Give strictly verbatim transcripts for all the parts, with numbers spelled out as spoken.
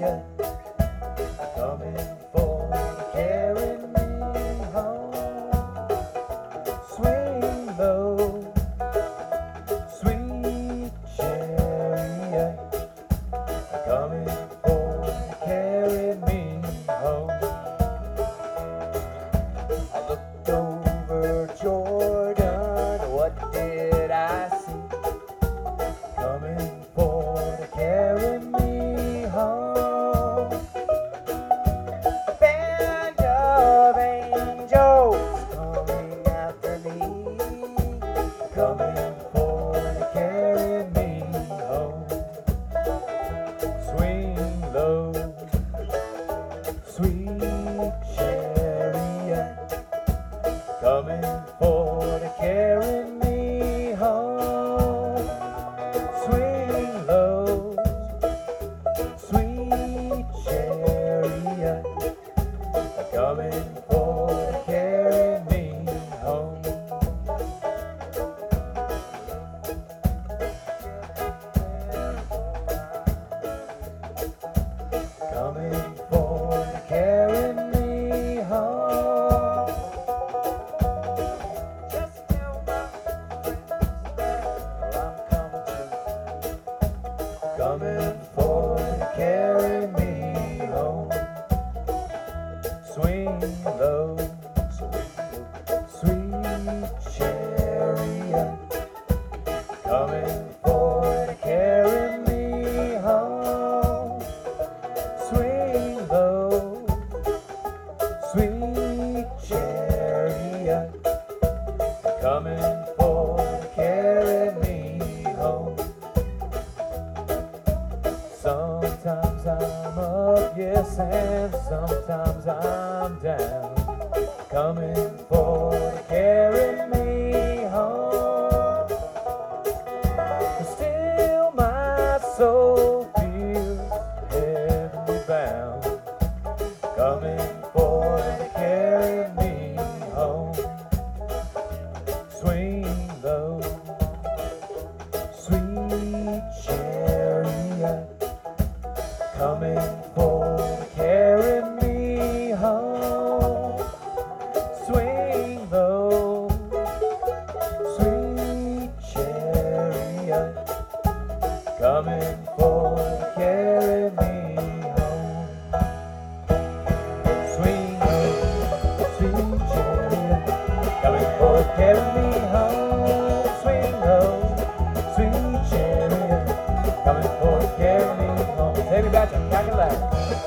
chariot coming for to carry me home. Swing low, sweet chariot coming for to carry me home. I looked over Jordan, what did I see? Coming for to carry me home. A band of angels coming after me, coming for to carry me home. Swing low, sweet chariot coming for to carry me home. Swing low, sweet chariot coming for to carry me home. Coming for to carry me home. Just tell my friends that I'm coming to. Coming for to carry me home. Swing low, sweet chariot coming for to carry me home. Swing low, sweet chariot coming for to carry me home. Sometimes I'm up, yes, and sometimes I'm down. Coming for to carry me home. But still my soul feels heavenly bound. Coming for to carry me home. Swing low, sweet chariot coming for to carry me home. Swing low, sweet chariot coming for to carry me home. Swing low, sweet chariot coming for to carry me home. Swing low, sweet chariot coming for to carry me home. Take me back to Cadillac.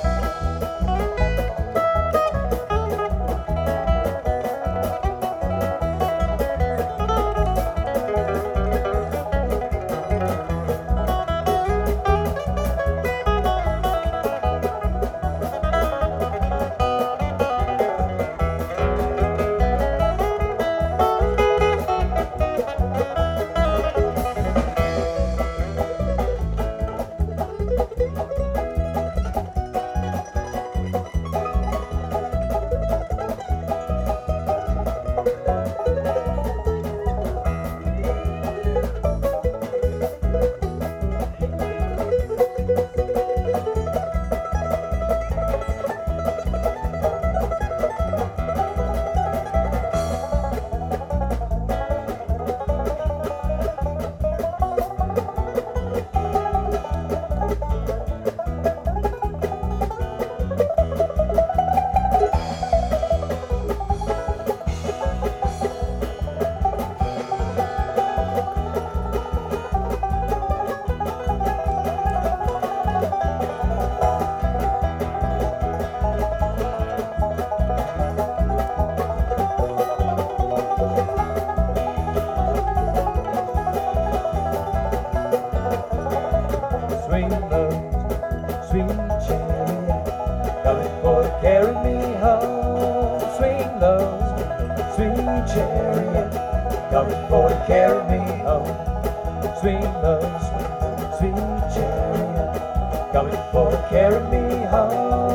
Swing low, sweet chariot coming for to carry me home. Swing low, sweet chariot coming for to carry me home. Swing low, sweet chariot coming for to carry me home.